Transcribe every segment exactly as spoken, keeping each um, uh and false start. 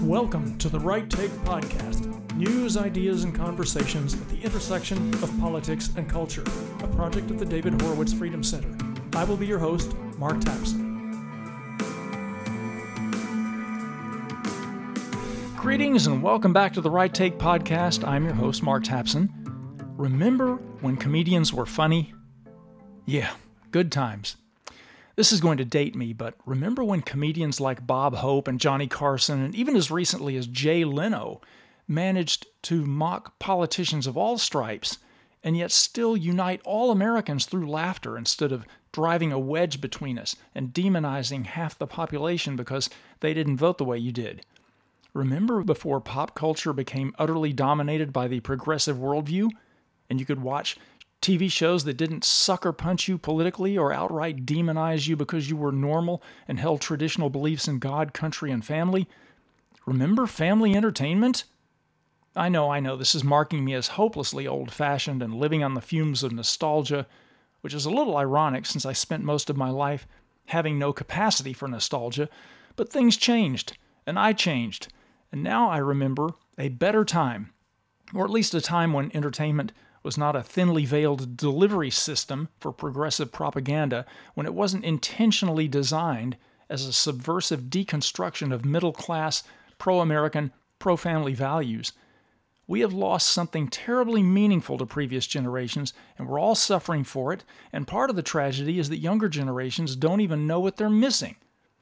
Welcome to the Right Take Podcast, news, ideas, and conversations at the intersection of politics and culture, a project of the David Horowitz Freedom Center. I will be your host, Mark Tapson. Greetings and welcome back to the Right Take Podcast. I'm your host, Mark Tapson. Remember when comedians were funny? Yeah, good times. This is going to date me, but remember when comedians like Bob Hope and Johnny Carson, and even as recently as Jay Leno, managed to mock politicians of all stripes and yet still unite all Americans through laughter instead of driving a wedge between us and demonizing half the population because they didn't vote the way you did? Remember before pop culture became utterly dominated by the progressive worldview, and you could watch T V shows that didn't sucker punch you politically or outright demonize you because you were normal and held traditional beliefs in God, country, and family? Remember family entertainment? I know, I know, this is marking me as hopelessly old-fashioned and living on the fumes of nostalgia, which is a little ironic since I spent most of my life having no capacity for nostalgia, but things changed, and I changed, and now I remember a better time, or at least a time when entertainment was not a thinly veiled delivery system for progressive propaganda, when it wasn't intentionally designed as a subversive deconstruction of middle-class, pro-American, pro-family values. We have lost something terribly meaningful to previous generations, and we're all suffering for it, and part of the tragedy is that younger generations don't even know what they're missing.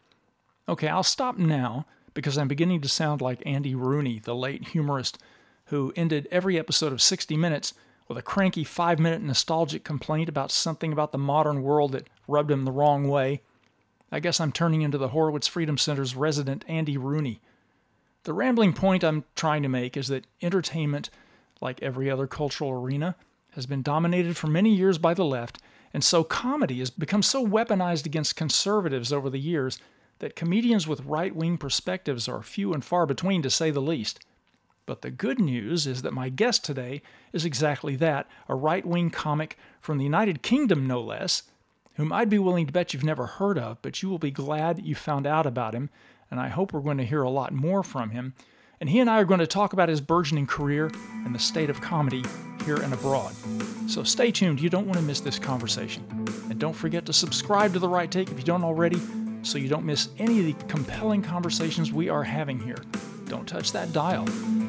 Okay, I'll stop now, because I'm beginning to sound like Andy Rooney, the late humorist, who ended every episode of sixty minutes with a cranky five-minute nostalgic complaint about something about the modern world that rubbed him the wrong way. I guess I'm turning into the Horowitz Freedom Center's resident Andy Rooney. The rambling point I'm trying to make is that entertainment, like every other cultural arena, has been dominated for many years by the left, and so comedy has become so weaponized against conservatives over the years that comedians with right-wing perspectives are few and far between, to say the least. But the good news is that my guest today is exactly that, a right-wing comic from the United Kingdom, no less, whom I'd be willing to bet you've never heard of, but you will be glad you found out about him, and I hope we're going to hear a lot more from him. And he and I are going to talk about his burgeoning career and the state of comedy here and abroad. So stay tuned, you don't want to miss this conversation. And don't forget to subscribe to The Right Take if you don't already, so you don't miss any of the compelling conversations we are having here. Don't touch that dial.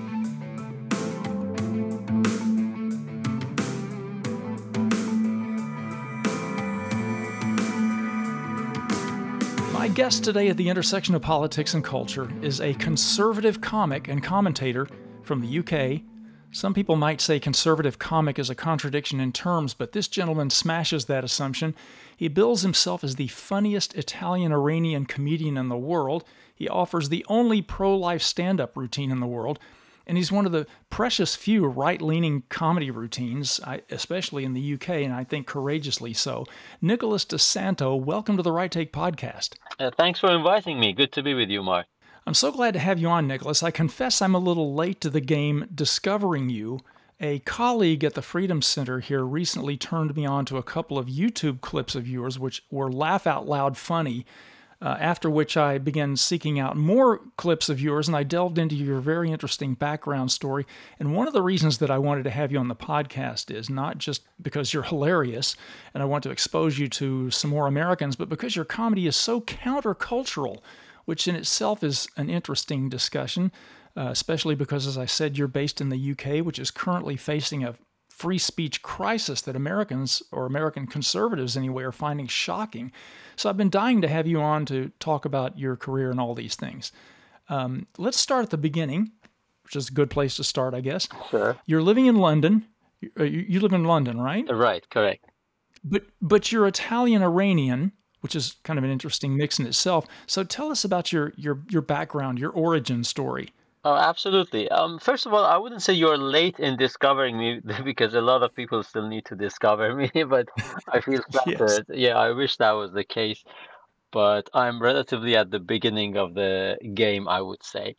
My guest today at the intersection of politics and culture is a conservative comic and commentator from the U K. Some people might say conservative comic is a contradiction in terms, but this gentleman smashes that assumption. He bills himself as the funniest Italian-Iranian comedian in the world. He offers the only pro-life stand-up routine in the world, and he's one of the precious few right-leaning comedy routines, especially in the U K, and I think courageously so. Nicholas DeSanto, welcome to the Right Take Podcast. Uh, thanks for inviting me. Good to be with you, Mark. I'm so glad to have you on, Nicholas. I confess I'm a little late to the game discovering you. A colleague at the Freedom Center here recently turned me on to a couple of YouTube clips of yours, which were laugh-out-loud funny, uh, after which I began seeking out more clips of yours, and I delved into your very interesting background story. And one of the reasons that I wanted to have you on the podcast is not just because you're hilarious, and I want to expose you to some more Americans, but because your comedy is so countercultural, which in itself is an interesting discussion, uh, especially because, as I said, you're based in the U K, which is currently facing a free speech crisis that Americans, or American conservatives anyway, are finding shocking. So I've been dying to have you on to talk about your career and all these things. Um, let's start at the beginning, which is a good place to start, I guess. Sure. You're living in London. You, you live in London, right? Right, correct. But but you're Italian-Iranian, which is kind of an interesting mix in itself. So tell us about your your your background, your origin story. Oh, absolutely. Um, first of all, I wouldn't say you're late in discovering me because a lot of people still need to discover me, but I feel Yes. flattered. Yeah, I wish that was the case, but I'm relatively at the beginning of the game, I would say.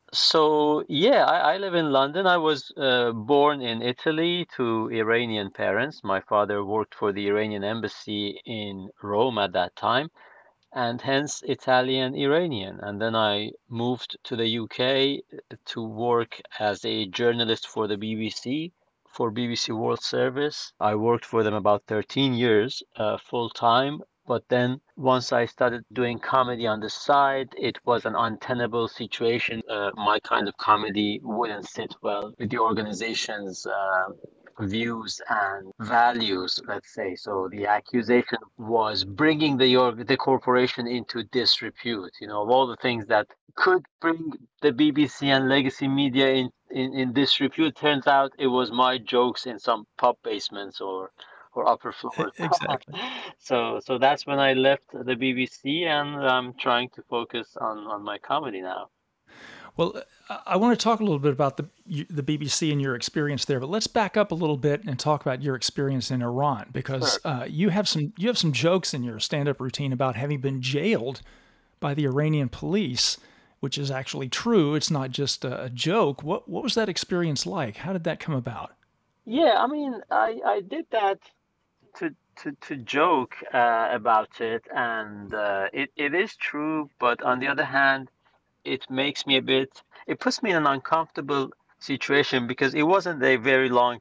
So, yeah, I, I live in London. I was uh, born in Italy to Iranian parents. My father worked for the Iranian embassy in Rome at that time. and hence Italian Iranian. And then I moved to the U K to work as a journalist for the B B C, for B B C World Service. I worked for them about thirteen years, uh, full time. But then once I started doing comedy on the side, it was an untenable situation. Uh, my kind of comedy wouldn't sit well with the organization's uh, views and values, let's say. So the accusation was bringing the org- the corporation into disrepute. You know, of all the things that could bring the B B C and legacy media in, in, in disrepute, turns out it was my jokes in some pub basements or or upper E- floors. Exactly. So so that's when I left the B B C, and I'm trying to focus on on my comedy now. Well, I I want to talk a little bit about the the B B C and your experience there, but let's back up a little bit and talk about your experience in Iran because Sure. uh, you have some you have some jokes in your stand-up routine about having been jailed by the Iranian police, which is actually true. It's not just a, a joke. What what was that experience like? How did that come about? Yeah, I mean, I I did that to to to joke uh, about it, and uh, it it is true. But on the other hand, it makes me a bit. It puts me in an uncomfortable situation because it wasn't a very long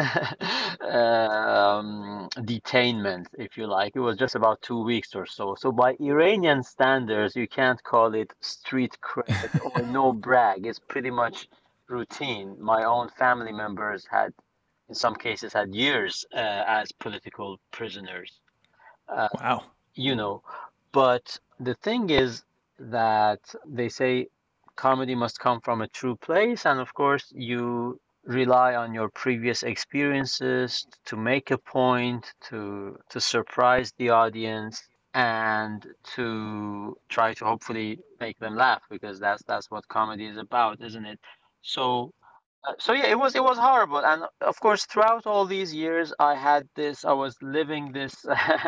um, detainment, if you like. It was just about two weeks or so. So by Iranian standards, you can't call it street cred or no brag. It's pretty much routine. My own family members had in some cases had years uh, as political prisoners, uh, Wow. you know. But the thing is that they say comedy must come from a true place, and of course, you rely on your previous experiences to make a point, to to surprise the audience, and to try to hopefully make them laugh because that's that's what comedy is about, isn't it? So uh, so yeah, it was it was horrible, and of course, throughout all these years, I had this. I was living this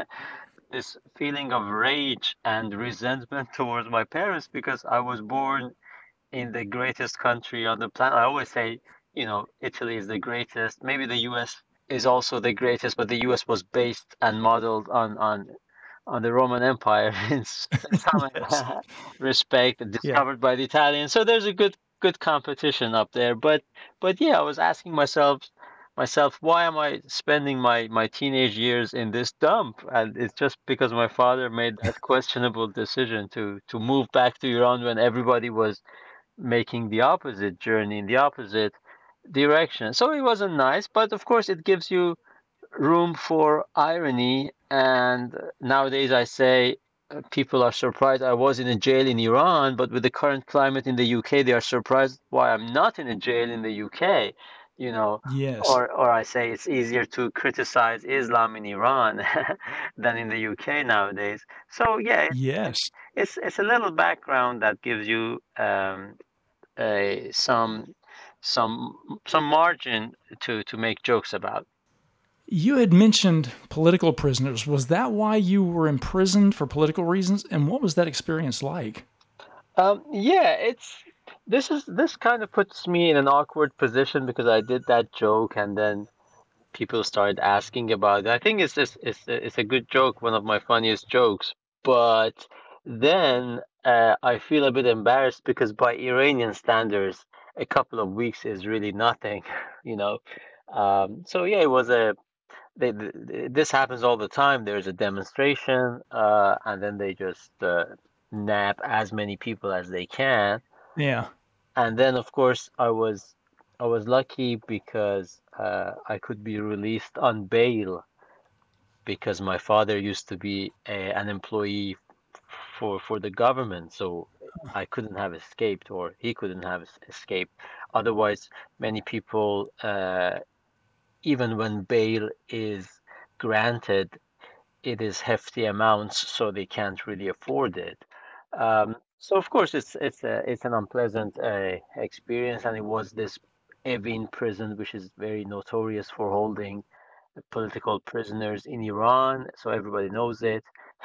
this feeling of rage and resentment towards my parents because I was born in the greatest country on the planet. I always say, you know, Italy is the greatest. Maybe the U S is also the greatest, but the U S was based and modeled on on on the Roman Empire in some Yes. respect, Yeah. discovered by the Italians. So there's a good good competition up there. But but yeah, I was asking myself myself, why am I spending my my teenage years in this dump? And it's just because my father made that questionable decision to to move back to Iran when everybody was making the opposite journey in the opposite direction. So it wasn't nice, but of course it gives you room for irony. And nowadays, I say uh, people are surprised I was in a jail in Iran, but with the current climate in the U K, they are surprised why I'm not in a jail in the U K. You know, Yes. or or I say it's easier to criticize Islam in Iran than in the U K nowadays. So yeah, it's it's Yes. it's, it's a little background that gives you um, a, some some some margin to to make jokes about. You had mentioned political prisoners. Was that why you were imprisoned for political reasons? And what was that experience like? Um, yeah, it's this is this kind of puts me in an awkward position because I did that joke and then people started asking about it. I think it's this it's a- it's a good joke, one of my funniest jokes. But then uh, I feel a bit embarrassed because by Iranian standards, a couple of weeks is really nothing, you know. Um, so yeah, it was a they, th this happens all the time. There's a demonstration, uh, and then they just uh, nab as many people as they can. Yeah. And then, of course, I was I was lucky because uh, I could be released on bail because my father used to be a, an employee for for the government, so I couldn't have escaped, or he couldn't have es- escaped. Otherwise, many people, uh, even when bail is granted, it is hefty amounts, so they can't really afford it. Um, so of course it's it's a, it's an unpleasant uh, experience, and it was this Evin prison, which is very notorious for holding political prisoners in Iran. So everybody knows it.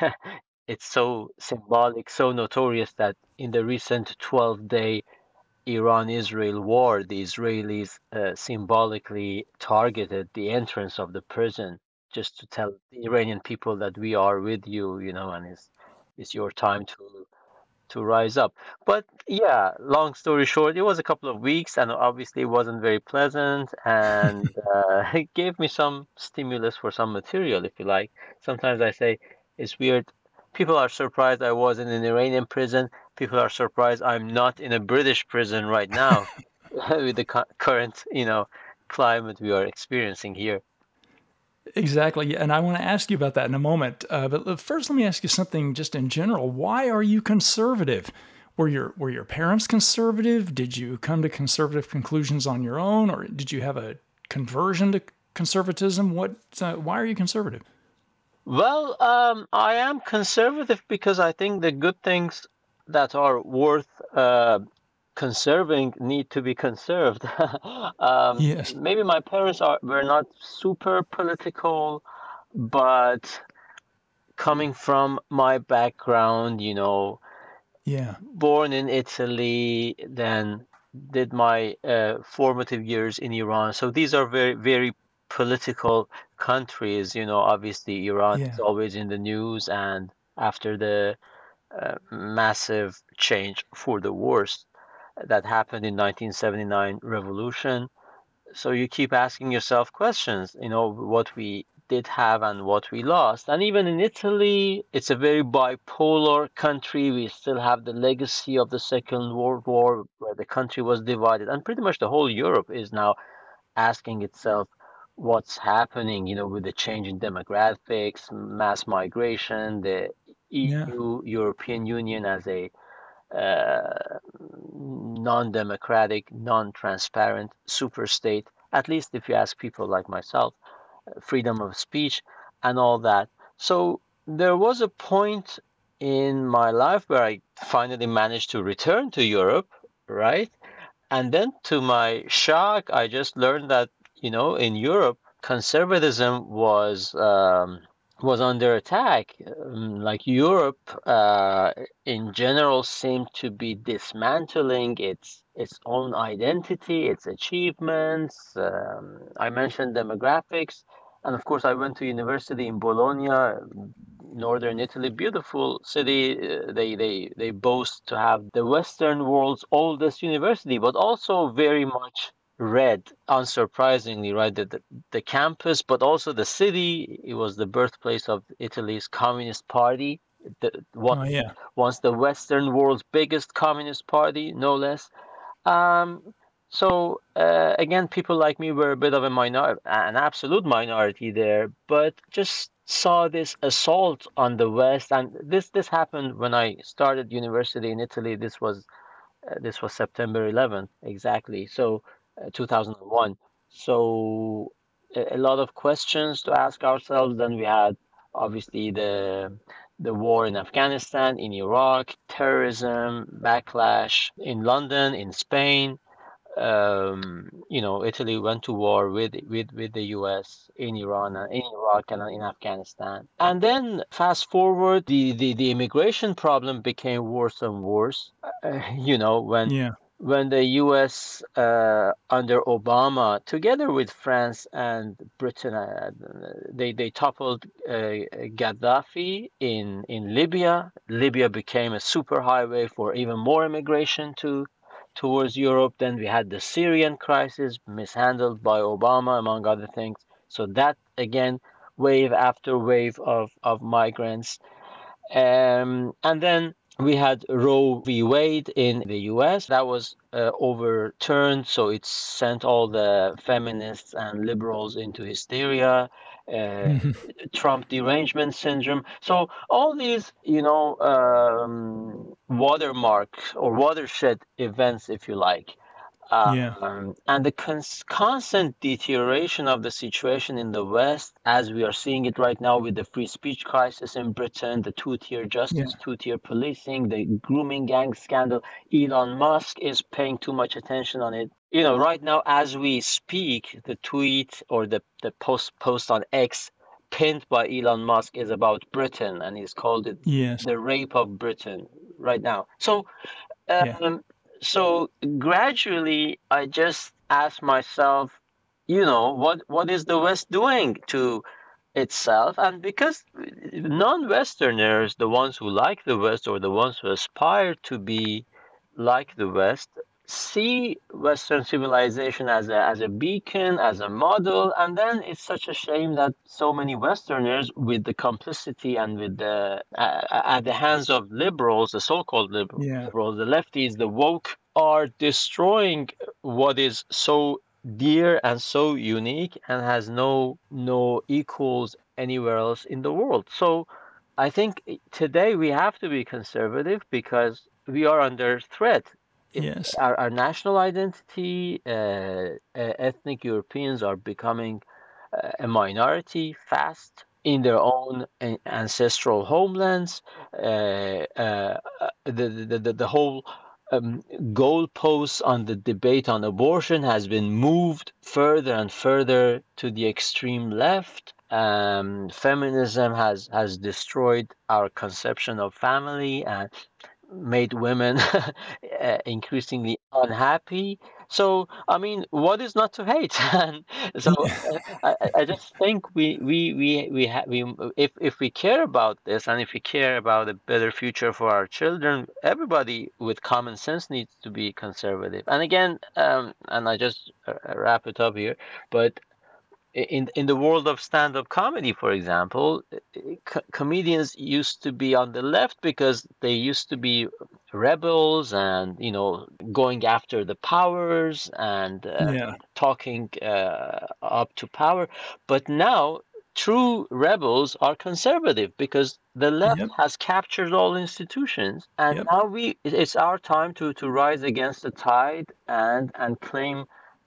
It's so symbolic, so notorious that in the recent twelve-day Iran-Israel war, the Israelis uh, symbolically targeted the entrance of the prison just to tell the Iranian people that we are with you, you know, and it's it's your time to to rise up. But yeah, long story short, it was a couple of weeks, and obviously it wasn't very pleasant, and uh, it gave me some stimulus for some material, if you like. Sometimes I say it's weird. People are surprised I was in an Iranian prison. People are surprised I'm not in a British prison right now with the cu- current, you know, climate we are experiencing here. Exactly. And I want to ask you about that in a moment. Uh, but first, let me ask you something just in general. Why are you conservative? Were your were your parents conservative? Did you come to conservative conclusions on your own, or did you have a conversion to conservatism? What? Uh, why are you conservative? Well, um, I am conservative because I think the good things that are worth uh, conserving need to be conserved. Um, Yes. maybe my parents are were not super political, but coming from my background, you know, Yeah. born in Italy, then did my uh, formative years in Iran. So these are very, very political countries. You know, obviously Iran is Yeah. always in the news, and after the uh, massive change for the worst that happened in nineteen seventy-nine revolution, so you keep asking yourself questions, you know, what we did have and what we lost. And even in Italy, it's a very bipolar country. We still have the legacy of the Second World War, where the country was divided. And pretty much the whole Europe is now asking itself what's happening, you know, with the change in demographics, mass migration, the Yeah. E U, European Union as a uh, non-democratic, non-transparent superstate, at least if you ask people like myself, freedom of speech and all that. So there was a point in my life where I finally managed to return to Europe, right? And then to my shock, I just learned that, you know, in Europe, conservatism was um, was under attack. Um, like Europe, uh, in general, seemed to be dismantling its its own identity, its achievements. Um, I mentioned demographics, and of course, I went to university in Bologna, northern Italy, beautiful city. Uh, They they they boast to have the Western world's oldest university, but also very much red, unsurprisingly, right? The, the the campus, but also the city. It was the birthplace of Italy's Communist Party. The, Oh, once yeah. once the Western world's biggest communist party, no less. Um, so uh, again, people like me were a bit of a minor, an absolute minority there, but just saw this assault on the West, and this this happened when I started university in Italy. This was uh, this was September eleventh exactly, so uh, two thousand one. So a, a lot of questions to ask ourselves. Then we had obviously the the war in Afghanistan, in Iraq, terrorism, backlash in London, in Spain. Um, you know, Italy went to war with with with the U S in Iran, uh, in Iraq, and uh, in Afghanistan. And then fast forward, the the, the immigration problem became worse and worse. Uh, you know, when Yeah. when the U S uh, under Obama, together with France and Britain, uh, they they toppled uh, Gaddafi in in Libya. Libya became a superhighway for even more immigration to towards Europe. Then we had the Syrian crisis, mishandled by Obama, among other things. So that again, wave after wave of of migrants. Um, and then we had Roe v. Wade in the U S. That was uh, overturned, so it sent all the feminists and liberals into hysteria. Uh, Trump derangement syndrome. So all these, you know, um, watermark or watershed events, if you like, Yeah. um, and the cons- constant deterioration of the situation in the West, as we are seeing it right now with the free speech crisis in Britain, the two-tier Yeah. justice, two-tier policing, the grooming gang scandal. Elon Musk is paying too much attention on it. You know, right now as we speak, the tweet or the, the post post on X pinned by Elon Musk is about Britain, and he's called it Yes. the rape of Britain right now. So Yeah. um, so gradually, I just asked myself, you know, what what is the West doing to itself, and because non-Westerners, the ones who like the West or the ones who aspire to be like the West, see Western civilization as a as a beacon, as a model, and then it's such a shame that so many Westerners, with the complicity and with the uh, at the hands of liberals, the so-called liberals, Yeah. the lefties, the woke, are destroying what is so dear and so unique and has no no equals anywhere else in the world. So I think today we have to be conservative because we are under threat. It- Yes. Our, our national identity, uh, uh, ethnic Europeans are becoming uh, a minority fast in their own an- ancestral homelands. Uh, uh, uh, the, the, the, the whole um, goalposts on the debate on abortion has been moved further and further to the extreme left. Um, feminism has has destroyed our conception of family and made women uh, increasingly unhappy. So, I mean, what is not to hate? And so, uh, I, I I just think we we we we ha we if if we care about this and if we care about a better future for our children, everybody with common sense needs to be conservative. And again, um, and I just uh, wrap it up here, but in in the world of stand-up comedy, for example, co comedians used to be on the left because they used to be rebels and, you know, going after the powers and uh, Yeah. talking uh, up to power. But now, true rebels are conservative because the left Yep. has captured all institutions, and Yep. now we it's our time to to rise against the tide and and claim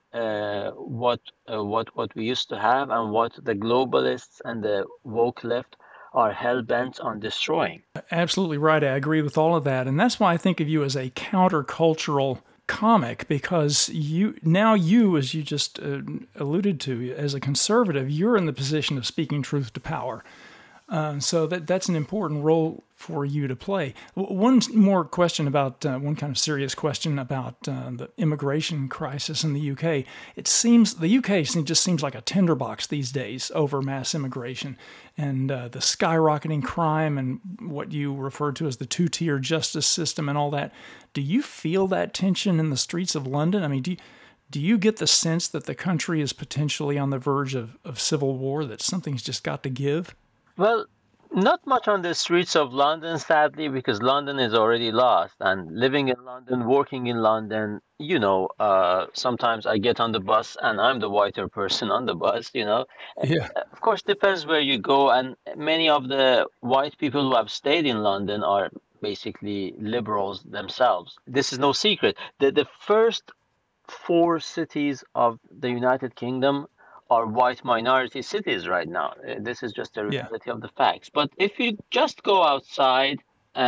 uh, what uh, what what we used to have and what the globalists and the woke left are hell bent on destroying. Absolutely right. I agree with all of that. And that's why I think of you as a countercultural comic, because you now you, as you just uh, alluded to, as a conservative, you're in the position of speaking truth to power. Uh, so that that's an important role for you to play. One more question about uh, one kind of serious question about uh, the immigration crisis in the U K. It seems the U K just seems like a tinderbox these days over mass immigration and uh, the skyrocketing crime and what you refer to as the two-tier justice system and all that. Do you feel that tension in the streets of London? I mean, do you, do you get the sense that the country is potentially on the verge of, of civil war, that something's just got to give? Well, not much on the streets of London, sadly, because London is already lost. And living in London, working in London, you know, uh, sometimes I get on the bus and I'm the whiter person on the bus, you know. Yeah. Of course, depends where you go. And many of the white people who have stayed in London are basically liberals themselves. This is no secret. The, the first four cities of the United Kingdom are white minority cities right now. Uh, This is just the Yeah. reality of the facts. But if you just go outside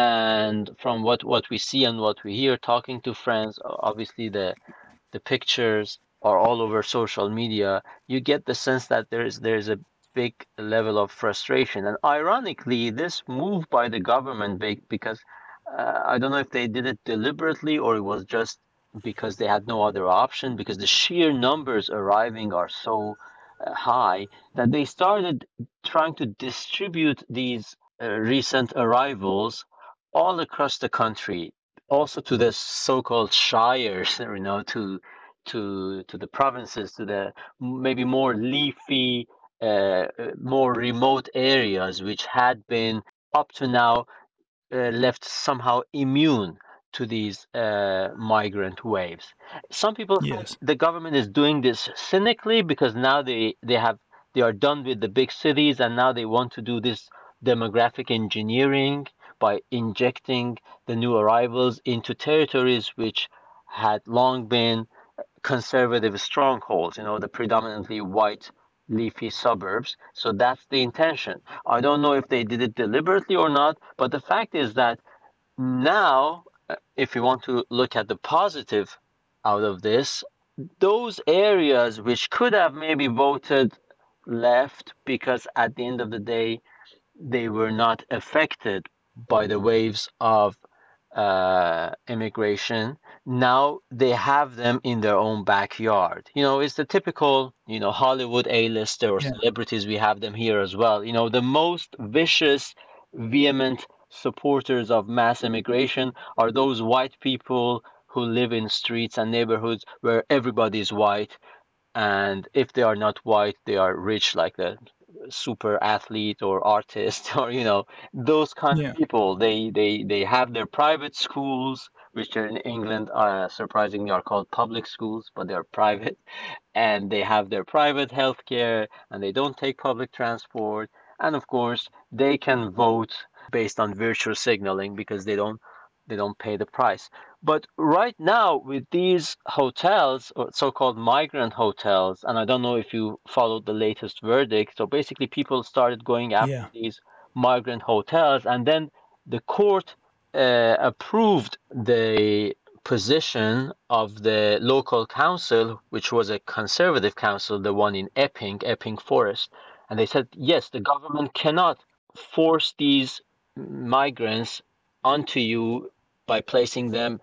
and from what, what we see and what we hear, talking to friends, o- obviously the the pictures are all over social media, you get the sense that there's there's a big level of frustration. And ironically, this move by the government, be- because uh, I don't know if they did it deliberately or it was just because they had no other option, because the sheer numbers arriving are so uh, high that they started trying to distribute these uh, recent arrivals all across the country, also to the so-called shires, you know, to to to the provinces, to the maybe more leafy, uh, uh, more remote areas, which had been up to now uh, left somehow immune to these uh, migrant waves. Some people think Yes. the government is doing this cynically because now they they have they are done with the big cities and now they want to do this demographic engineering by injecting the new arrivals into territories which had long been conservative strongholds, you know, the predominantly white leafy suburbs. So that's the intention. I don't know if they did it deliberately or not, but the fact is that now, uh, if you want to look at the positive out of this, those areas which could have maybe voted left because at the end of the day they were not affected by the waves of uh, immigration, now they have them in their own backyard. You know, it's the typical, you know, Hollywood A-lister or Yeah. celebrities. We have them here as well. You know, the most vicious, vehement supporters of mass immigration are those white people who live in streets and neighborhoods where everybody is white. And if they are not white, they are rich, like a super athlete or artist, or you know, those kind of Yeah. people. They they they have their private schools, which are in England, uh, surprisingly, are called public schools, but they're private, and they have their private healthcare, and they don't take public transport, and of course, they can vote based on virtual signaling because they don't they don't pay the price. But right now, with these hotels, or so-called migrant hotels, and I don't know if you followed the latest verdict. So basically, people started going after Yeah. these migrant hotels, and then the court uh, approved the position of the local council, which was a conservative council, the one in Epping, Epping Forest. And they said, yes, the government cannot force these migrants onto you by placing them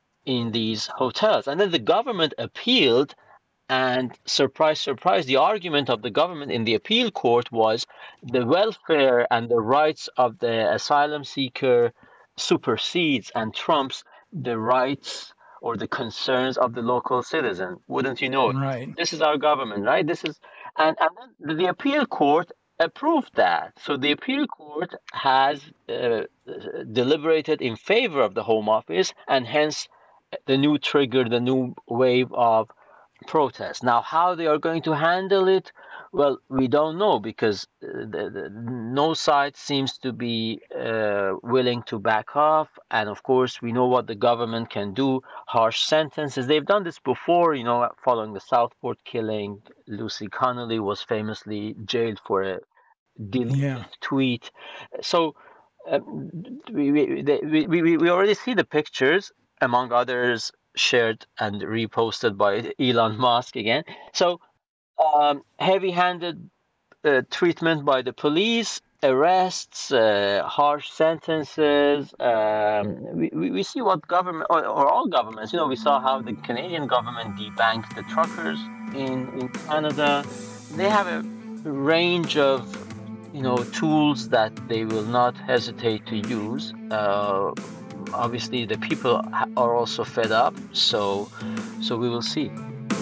in these hotels. And then the government appealed, and surprise, surprise, the argument of the government in the appeal court was the welfare and the rights of the asylum seeker supersedes and trumps the rights or the concerns of the local citizen. Wouldn't you know it? Right. This is our government, right? This is, and, and then the appeal court approved that. So the appeal court has uh, deliberated in favor of the Home Office, and hence the new trigger, the new wave of protest. Now, how they are going to handle it, well, we don't know, because uh, the, the, no side seems to be uh, willing to back off. And of course, we know what the government can do: harsh sentences. They've done this before, you know, following the Southport killing. Lucy Connolly was famously jailed for a deleted Yeah. tweet. So uh, we, we, they, we, we, we already see the pictures, among others, shared and reposted by Elon Musk again. So um, heavy-handed uh, treatment by the police, arrests, uh, harsh sentences. Um, we, we we see what government, or, or all governments, you know, we saw how the Canadian government debanked the truckers in, in Canada. They have a range of, you know, tools that they will not hesitate to use. Uh, obviously, the people are also fed up, so so we will see.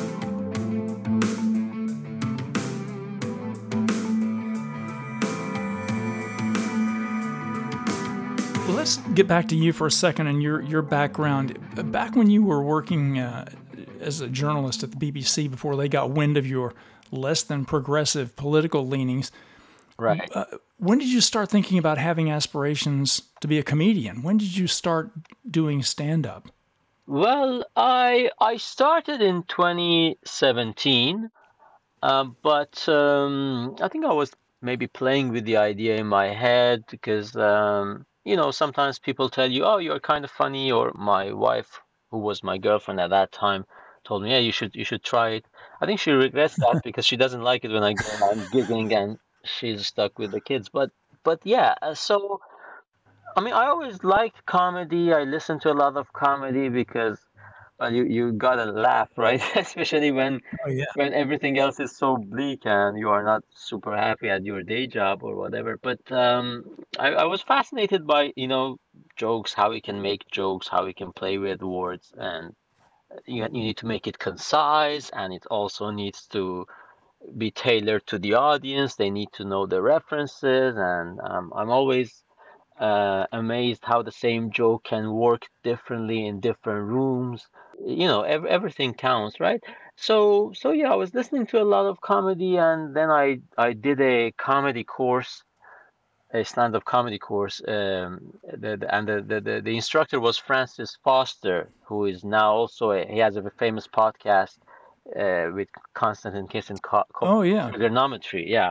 Well, let's get back to you for a second and your your background. Back when you were working uh, as a journalist at the B B C, before they got wind of your less than progressive political leanings, Right. uh, when did you start thinking about having aspirations to be a comedian? When did you start doing stand-up? Well, I I started in twenty seventeen, um, but um, I think I was maybe playing with the idea in my head because um, you know, sometimes people tell you, "Oh, you're kind of funny," or my wife, who was my girlfriend at that time, told me, "Yeah, you should you should try it." I think she regrets that because she doesn't like it when I go around giggling and she's stuck with the kids. But but yeah, uh, so. I mean, I always liked comedy. I listened to a lot of comedy because, well, you you gotta laugh, right? Especially when Oh yeah. when everything else is so bleak and you are not super happy at your day job or whatever. But um, I, I was fascinated by, you know, jokes, how we can make jokes, how we can play with words, and you you need to make it concise, and it also needs to be tailored to the audience. They need to know the references, and um, I'm always uh, amazed how the same joke can work differently in different rooms. You know, ev everything counts, right? So, so yeah, I was listening to a lot of comedy, and then I I did a comedy course, a stand-up comedy course. Um, the, the, and the, the the the instructor was Francis Foster, who is now also a, he has a famous podcast uh, with Konstantin Kisin ca- called Oh yeah. Trigonometry. Yeah.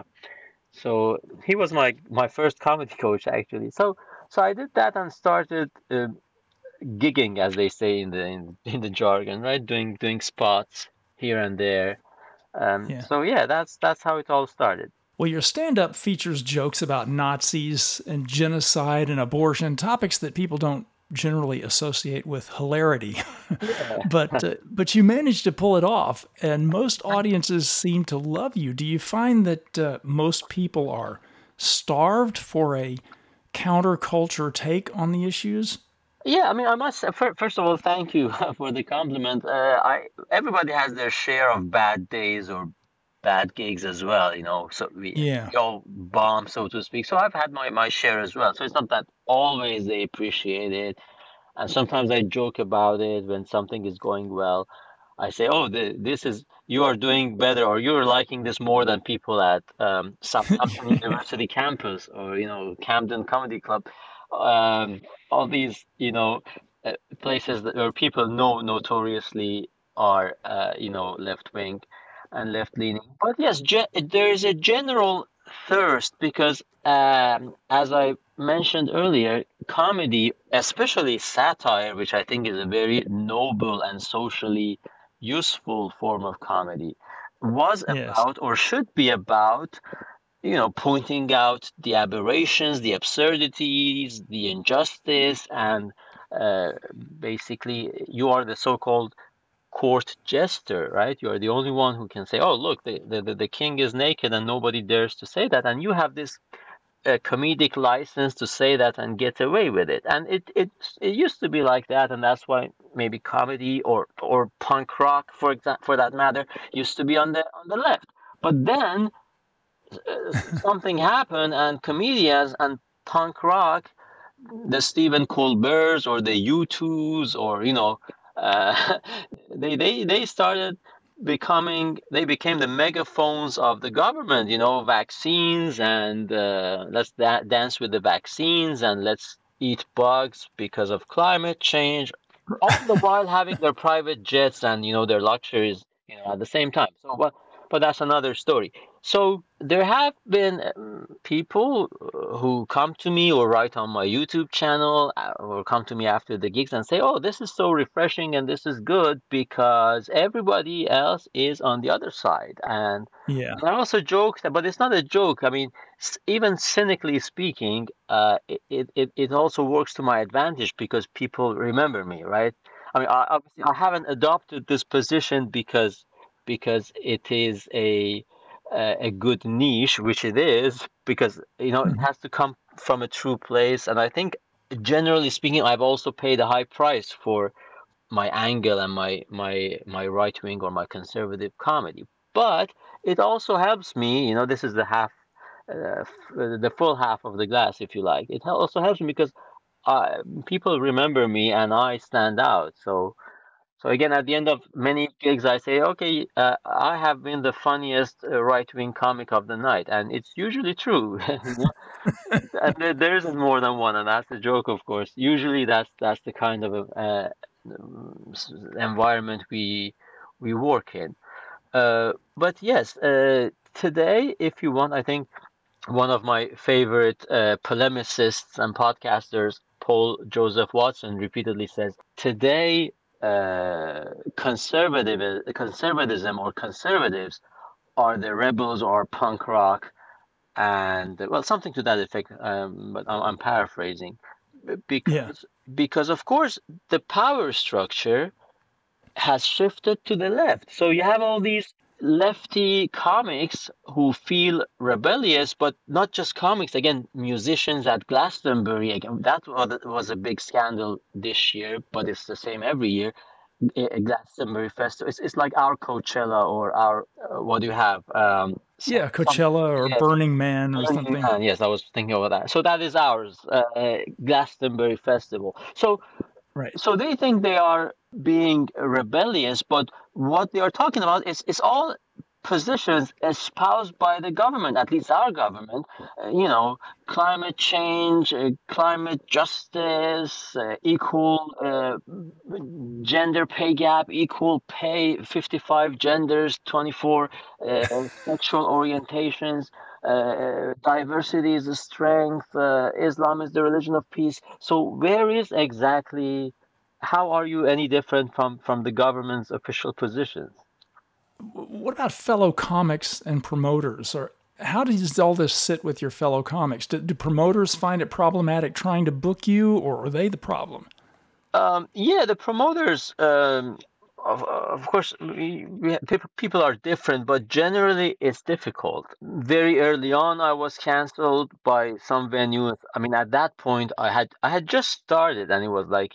So he was my my first comedy coach, actually. So so I did that and started uh, gigging, as they say in the in, in the jargon, right? Doing doing spots here and there. Um, Yeah. so yeah, that's that's how it all started. Well, your stand-up features jokes about Nazis and genocide and abortion, topics that people don't generally associate with hilarity. Yeah. but uh, but you managed to pull it off, and most audiences seem to love you. Do you find that uh, most people are starved for a counterculture take on the issues? Yeah, I mean, I must say, fir- first of all, thank you for the compliment. Uh, I everybody has their share of bad days or bad gigs as well, you know. So we, Yeah. we all bomb, so to speak. So I've had my my share as well. So it's not that always they appreciate it, and sometimes I joke about it when something is going well. I say, "Oh, the, this is you are doing better, or you're liking this more than people at um, Southampton University campus, or you know, Camden Comedy Club." Um, all these, you know, uh, places that where people know notoriously are, uh, you know, left wing and left leaning. But yes, ge there is a general thirst because, um, as I mentioned earlier, comedy, especially satire, which I think is a very noble and socially useful form of comedy, was Yes. about or should be about, you know, pointing out the aberrations, the absurdities, the injustice, and uh, basically you are the so-called court jester, right? You are the only one who can say, "Oh, look, the, the the king is naked," and nobody dares to say that, and you have this uh, comedic license to say that and get away with it. And it it it used to be like that, and that's why maybe comedy or or punk rock, for example, for that matter, used to be on the on the left. But then uh, something happened, and comedians and punk rock, the Stephen Colberts or the U twos, or you know, uh, they they they started becoming they became the megaphones of the government. You know, vaccines, and uh, let's da dance with the vaccines, and let's eat bugs because of climate change. All the while having their private jets and you know their luxuries, you know, at the same time. So, but but that's another story. So there have been um, people uh, who come to me or write on my YouTube channel uh, or come to me after the gigs and say, "Oh, this is so refreshing and this is good because everybody else is on the other side." And Yeah. and I also joke that, but it's not a joke. I mean, s- even cynically speaking, uh, it, it it it also works to my advantage because people remember me, right? I mean, I, obviously, I haven't adopted this position because because it is a a a good niche, which it is, because you know it Mhm. has to come from a true place. And I think, generally speaking, I've also paid a high price for my angle and my my my right wing or my conservative comedy. But it also helps me, you know, this is the half, uh, f- uh, the full half of the glass, if you like. It hel- also helps me because uh, people remember me and I stand out. So so again, at the end of many gigs, I say, okay, uh, I have been the funniest uh, right-wing comic of the night, and it's usually true. You know? And there, there isn't more than one, and that's the joke, of course. Usually, that's that's the kind of uh, um, s- environment we we work in. Uh, but yes, uh, today, if you want, I think one of my favorite uh, polemicists and podcasters, Paul Joseph Watson, repeatedly says, today, uh, conservative conservatism or conservatives are the rebels or punk rock, and well, something to that effect. Um, but I'm, I'm paraphrasing, Yeah. because because of course the power structure has shifted to the left. So you have all these lefty comics who feel rebellious, but not just comics. Again, musicians at Glastonbury, again, that was was a big scandal this year, but it's the same every year. A Glastonbury Festival. It's, it's like our Coachella or our, uh, what do you have? Um, some, Yeah. some, Coachella or yes, Burning Man or Burning something. Man. Yes, I was thinking of that. So that is ours, uh, Glastonbury Festival. So Right. so they think they are being rebellious, but what they are talking about is is all positions espoused by the government, at least our government. Uh, you know, climate change, uh, climate justice, uh, equal uh, gender pay gap, equal pay, fifty-five genders, twenty-four uh, sexual orientations. Uh, diversity is a strength. Uh, Islam is the religion of peace. So where is exactly how are you any different from from the government's official positions? What about fellow comics and promoters? Or how does all this sit with your fellow comics? Do, do promoters find it problematic trying to book you, or are they the problem? Um, yeah, the promoters, um, of, of course, we, we, people, people are different, but generally it's difficult. Very early on, I was canceled by some venues. I mean, at that point, I had I had just started, and it was like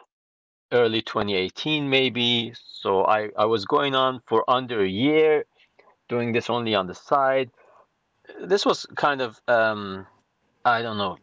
early twenty eighteen, maybe. So I, I was going on for under a year, doing this only on the side. This was kind of, um, I don't know,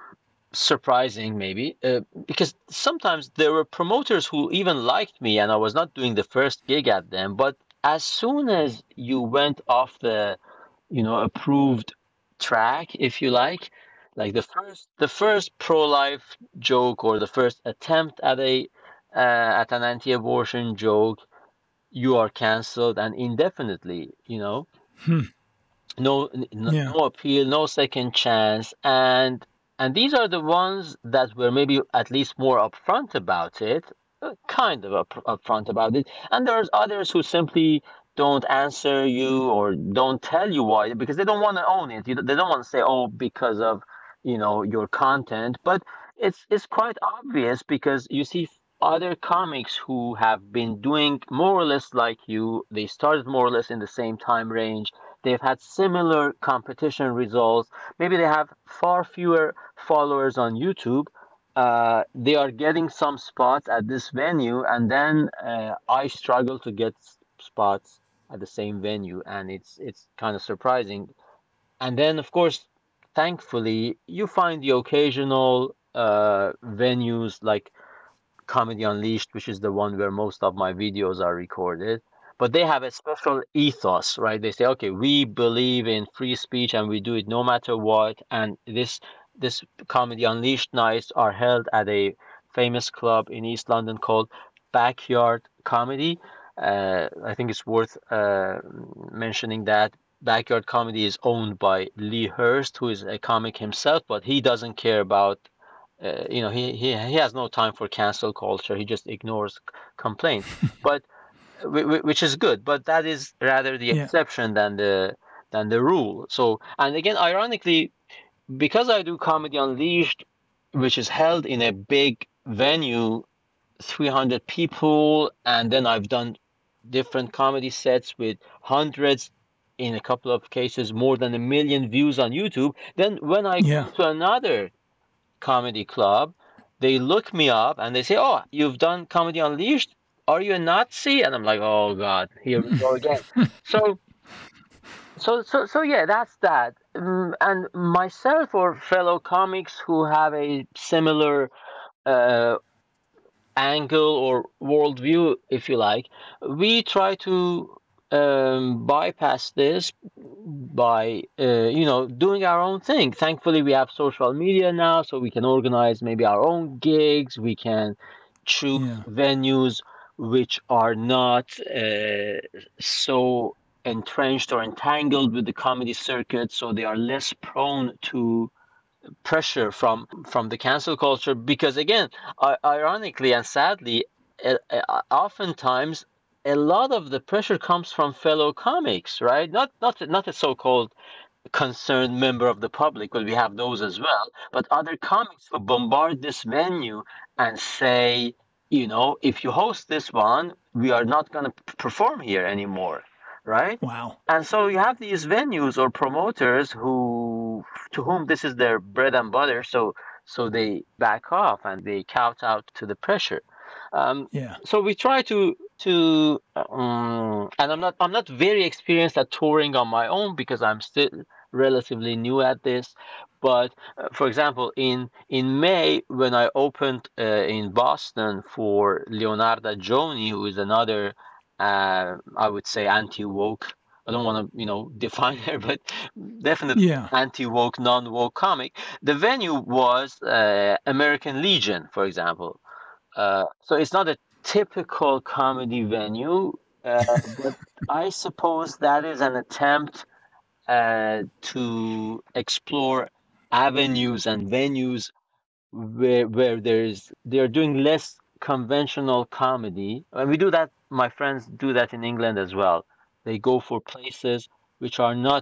surprising maybe, uh, because sometimes there were promoters who even liked me and I was not doing the first gig at them, but as soon as you went off the, you know, approved track, if you like, like the first the first pro-life joke or the first attempt at a uh, at an anti-abortion joke, you are canceled and indefinitely, you know. Hmm. No, n- n- Yeah. no appeal, no second chance, and and these are the ones that were maybe at least more upfront about it, uh, kind of up, upfront about it, and there's others who simply don't answer you or don't tell you why because they don't want to own it. You, they don't want to say, oh, because of, you know, your content, but it's it's quite obvious because you see other comics who have been doing more or less like you. They started more or less in the same time range. They've had similar competition results. Maybe they have far fewer followers on YouTube. Uh, they are getting some spots at this venue, and then uh, I struggle to get s- spots at the same venue, and it's it's kind of surprising. And then, of course, thankfully, you find the occasional uh, venues like Comedy Unleashed, which is the one where most of my videos are recorded. But they have a special ethos, right? They say, okay, we believe in free speech and we do it no matter what. And this this Comedy Unleashed nights are held at a famous club in East London called Backyard Comedy. Uh, I think it's worth uh, mentioning that Backyard Comedy is owned by Lee Hurst, who is a comic himself, but he doesn't care about uh, you know, he, he he has no time for cancel culture. He just ignores c- complaints, but whi- whi- which is good. But that is rather the Yeah. exception than the than the rule. So, and again, ironically, because I do Comedy Unleashed, which is held in a big venue, three hundred people, and then I've done different comedy sets with hundreds, in a couple of cases, more than a million views on YouTube. Then when I Yeah. go to another comedy club, they look me up and they say, "Oh, you've done Comedy Unleashed. Are you a Nazi?" And I'm like, "Oh God, here we go again." So, so, so, so yeah, that's that. Um, and myself or fellow comics who have a similar uh, angle or worldview, if you like, we try to um, bypass this by uh, you know, doing our own thing. Thankfully, we have social media now, so we can organize maybe our own gigs. We can choose Yeah. venues which are not uh, so entrenched or entangled with the comedy circuit, so they are less prone to pressure from from the cancel culture. Because again, I ironically and sadly, uh, uh, oftentimes a lot of the pressure comes from fellow comics, right? Not not not a so-called concerned member of the public, but we have those as well. But other comics who bombard this venue and say, you know, if you host this one, we are not going to perform here anymore, right? Wow. And so you have these venues or promoters who, to whom this is their bread and butter, so so they back off and they count out to the pressure. Um, Yeah. so we try to to um, and I'm not I'm not very experienced at touring on my own because I'm still relatively new at this. But uh, for example, in in May when I opened uh, in Boston for Leonarda Joni, who is another uh, I would say anti-woke. I don't want to, you know, define her, but definitely Yeah. anti-woke, non-woke comic. The venue was uh, American Legion, for example. Uh, so it's not a typical comedy venue, uh, but I suppose that is an attempt uh, to explore avenues and venues where where there's they're doing less conventional comedy. And we do that, my friends do that in England as well. They go for places which are not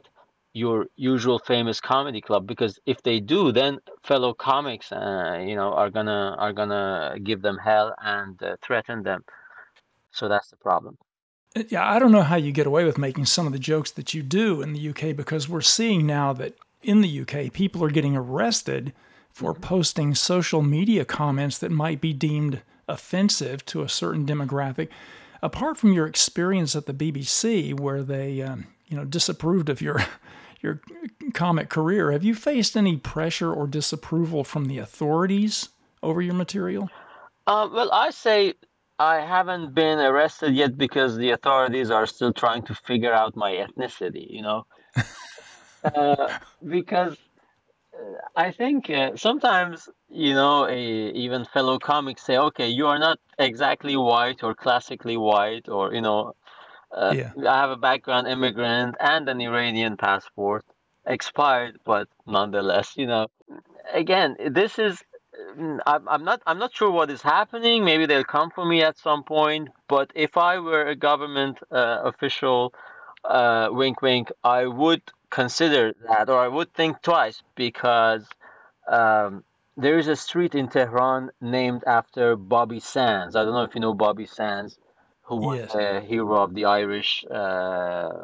your usual famous comedy club, because if they do, then fellow comics, uh, you know, are gonna are gonna give them hell and uh, threaten them. So that's the problem. Uh, Yeah, I don't know how you get away with making some of the jokes that you do in the U K because we're seeing now that in the U K, people are getting arrested for Mhm. posting social media comments that might be deemed offensive to a certain demographic. Apart from your experience at the B B C, where they, um, you know, disapproved of your your comic career, have you faced any pressure or disapproval from the authorities over your material? Um, well, I say I haven't been arrested yet because the authorities are still trying to figure out my ethnicity, you know. Uh, because I think uh, sometimes, you know, a, even fellow comics say, okay, you are not exactly white or classically white, or, you know, uh, Yeah. I have a background immigrant and an Iranian passport, expired, but nonetheless, you know, again, this is, mm, I'm, I'm not, I'm not sure what is happening. Maybe they'll come for me at some point, but if I were a government uh, official, uh, wink, wink, I would consider that, or I would think twice, because um, there is a street in Tehran named after Bobby Sands. I don't know if you know Bobby Sands, who was Yes. a hero of the Irish uh,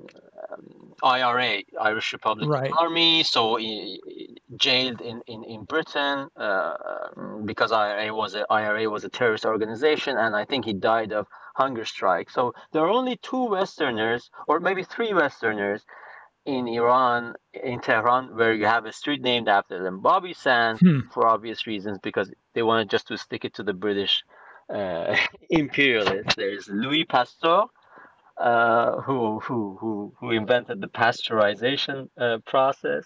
I R A, Irish Republican Right. Army. So he, jailed in in in Britain uh, because I R A was a I R A was a terrorist organization, and I think he died of hunger strike. So there are only two Westerners, or maybe three Westerners, in Iran, in Tehran, where you have a street named after them. Bobby Sands, Hmm. for obvious reasons, because they wanted just to stick it to the British uh, imperialists. There's Louis Pasteur, uh, who, who, who, who invented the pasteurization uh, process,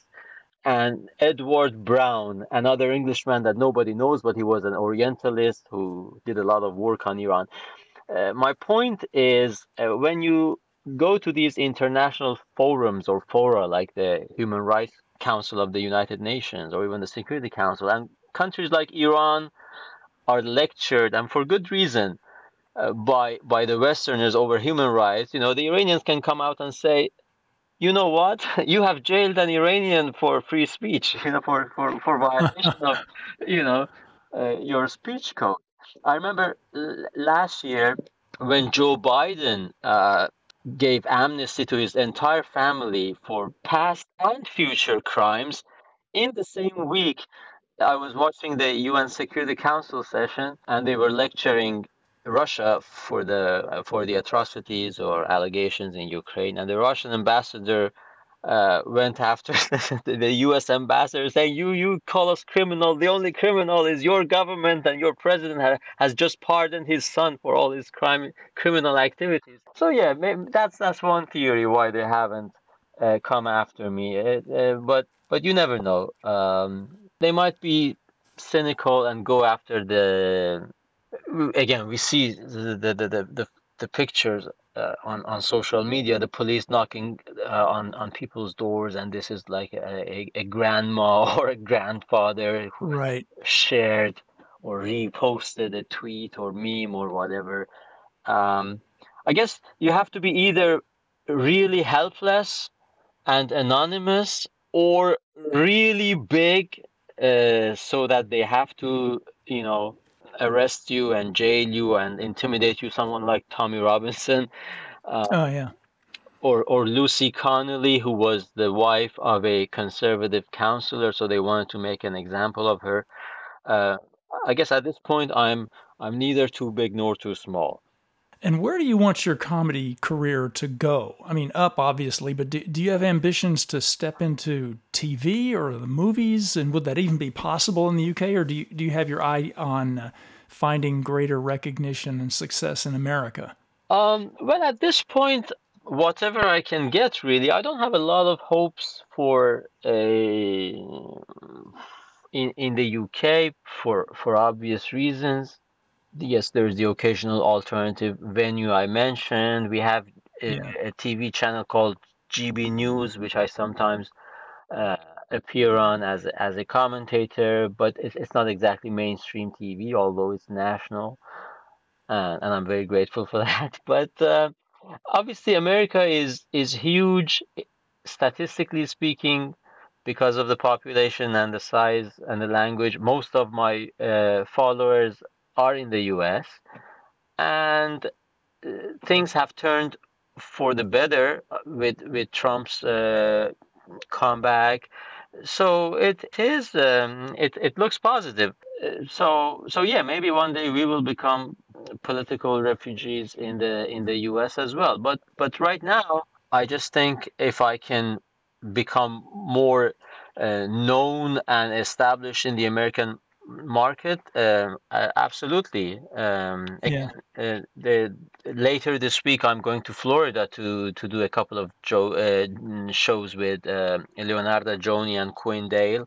and Edward Brown, another Englishman that nobody knows, but he was an Orientalist who did a lot of work on Iran. Uh, my point is, uh, when you go to these international forums or fora like the Human Rights Council of the United Nations or even the Security Council, and countries like Iran are lectured, and for good reason, uh, by by the Westerners over human rights, you know, the Iranians can come out and say, you know what, you have jailed an Iranian for free speech, you know, for for for violation of, you know, uh, your speech code. I remember l- last year when Joe Biden uh, gave amnesty to his entire family for past and future crimes. In the same week, I was watching the U N Security Council session, and they were lecturing Russia for the uh, for the atrocities or allegations in Ukraine, and the Russian ambassador uh, went after the U S ambassador, saying, "You you call us criminal. The only criminal is your government, and your president ha has just pardoned his son for all his crime criminal activities." So yeah, maybe that's that's one theory why they haven't uh, come after me. It, uh, but but you never know. Um, they might be cynical and go after the. Again, we see the the the the, the, the pictures uh, on on social media, the police knocking uh, on on people's doors, and this is like a, a, a grandma or a grandfather who Right. shared or reposted a tweet or meme or whatever. Um, I guess you have to be either really helpless and anonymous, or really big, uh, so that they have to, you know, arrest you and jail you and intimidate you. Someone like Tommy Robinson, uh, Oh, yeah. or or Lucy Connolly, who was the wife of a conservative counselor, so they wanted to make an example of her. Uh, I guess at this point, I'm I'm neither too big nor too small. And where do you want your comedy career to go? I mean, up obviously, but do, do you have ambitions to step into T V or the movies? And would that even be possible in the U K? Or do you, do you have your eye on uh, finding greater recognition and success in America? Um, well, at this point, whatever I can get, really. I don't have a lot of hopes for a in in the U K for for obvious reasons. Yes, there's the occasional alternative venue I mentioned. We have a, Yeah. T V channel called G B News, which I sometimes uh, appear on as a- as a commentator, but it's it's not exactly mainstream T V, although it's national, uh, and I'm very grateful for that. But uh, obviously, America is is huge. statistically speaking, because of the population and the size and the language, most of my uh, followers are in the U S, and uh, things have turned for the better with with Trump's uh, comeback. So it is um, it it looks positive. Uh, So so yeah, maybe one day we will become political refugees in the in the U S as well. But but right now, I just think if I can become more uh, known and established in the American market, um, uh, absolutely. Um, Yeah. again, uh, the later this week I'm going to Florida to to do a couple of jo uh, shows with uh, Leonardo Joni and Quinn Dale.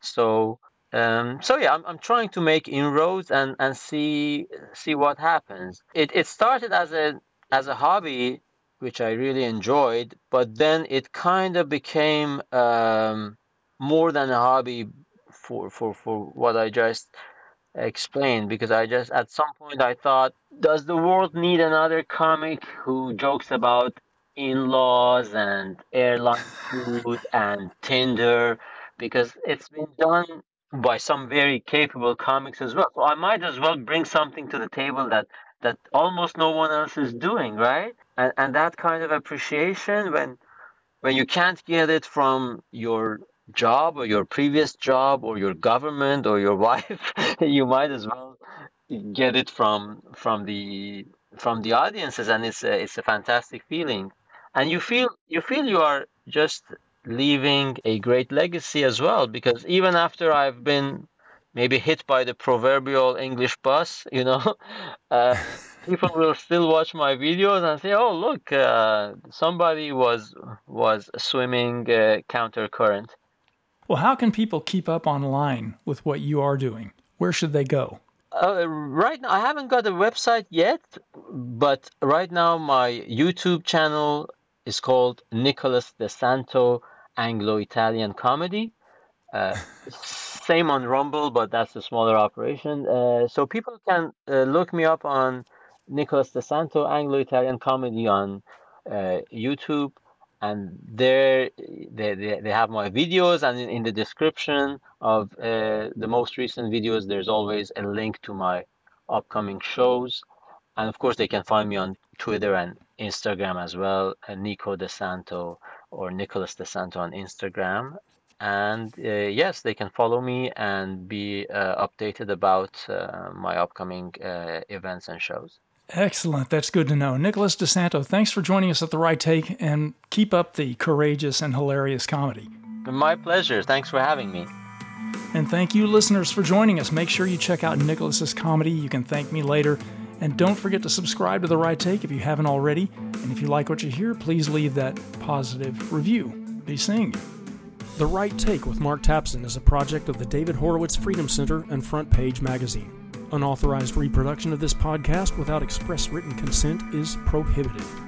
So um, so yeah, I'm I'm trying to make inroads and and see see what happens. It it started as a as a hobby, which I really enjoyed, but then it kind of became um, more than a hobby for for for what I just explained, because I just at some point I thought, does the world need another comic who jokes about in-laws and airline food and Tinder? Because it's been done by some very capable comics as well. So I might as well bring something to the table that that almost no one else is doing, right? And and that kind of appreciation, when when you can't get it from your job or your previous job or your government or your wife, you might as well get it from from the from the audiences, and it's a, it's a fantastic feeling. And you feel you feel you are just leaving a great legacy as well, because even after I've been maybe hit by the proverbial English bus, you know, uh, people will still watch my videos and say, "Oh, look, uh, somebody was was swimming uh, counter current." Well, how can people keep up online with what you are doing? Where should they go? Uh, right now, I haven't got a website yet, but right now my YouTube channel is called Nicholas DeSanto Anglo-Italian Comedy. Uh, Same on Rumble, but that's a smaller operation. Uh, so people can uh, look me up on Nicholas DeSanto Anglo-Italian Comedy on uh, YouTube, and there they, they, they have my videos, and in, in the description of uh, the most recent videos, there's always a link to my upcoming shows. And of course, they can find me on Twitter and Instagram as well, uh, Nico DeSanto or Nicholas DeSanto on Instagram. And uh, yes, they can follow me and be uh, updated about uh, my upcoming uh, events and shows. Excellent. That's good to know. Nicholas DeSanto, thanks for joining us at The Right Take, and keep up the courageous and hilarious comedy. My pleasure. Thanks for having me. And thank you, listeners, for joining us. Make sure you check out Nicholas's comedy. You can thank me later. And don't forget to subscribe to The Right Take if you haven't already. And if you like what you hear, please leave that positive review. Be seeing you. The Right Take with Mark Tapson is a project of the David Horowitz Freedom Center and Front Page Magazine. Unauthorized reproduction of this podcast without express written consent is prohibited.